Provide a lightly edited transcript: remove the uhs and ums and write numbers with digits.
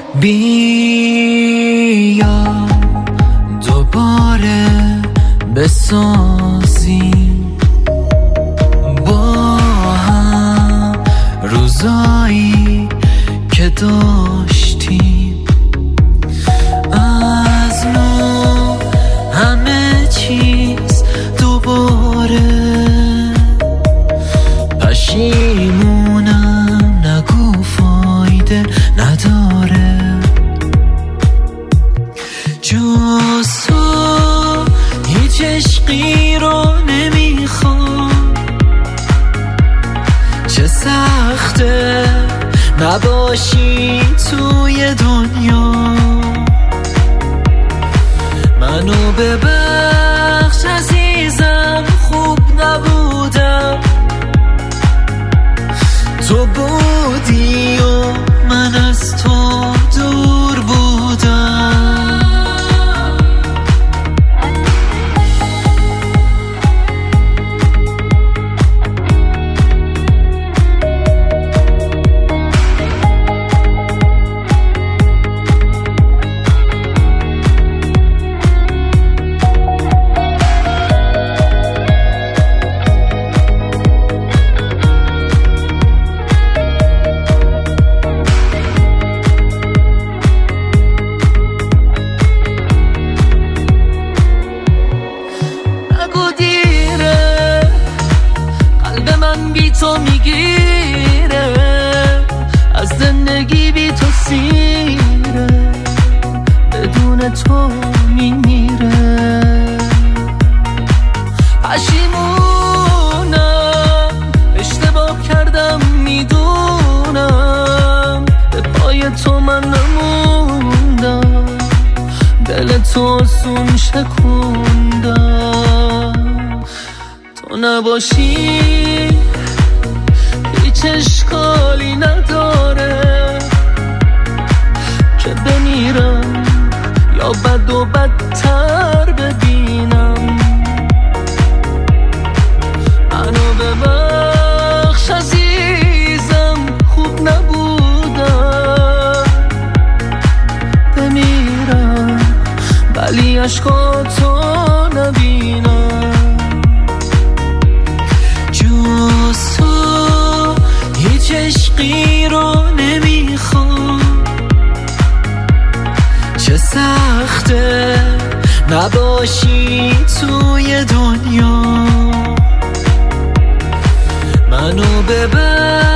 بیا دوباره بسازیم با هم روزایی که داشتیم، از نو همه چیز دوباره. پشیمونم نگو فایده نداره، جز تو هیچ عشقی رو نمیخوام. چه سخته نباشی توی دنیا، منو ببخش عزیزم خوب نبودم، تو بودی و من از تو دور بودم. تو میگیره از زندگی، بی تو سیره، بدون تو میمیره. پشیمونم اشتباه کردم میدونم، به پای تو من نموندم، دل تو آسون شکوندم. تو نباشی هیچ اشکالی نداره که بمیرم یا بد و بدتر ببینم. منو ببخش عزیزم خوب نبودم، بمیرم ولی عشقاتو نبینم. جز تو هیچ عشقی رو نمیخوام. چه سخته نباشی توی دنیا، منو ببر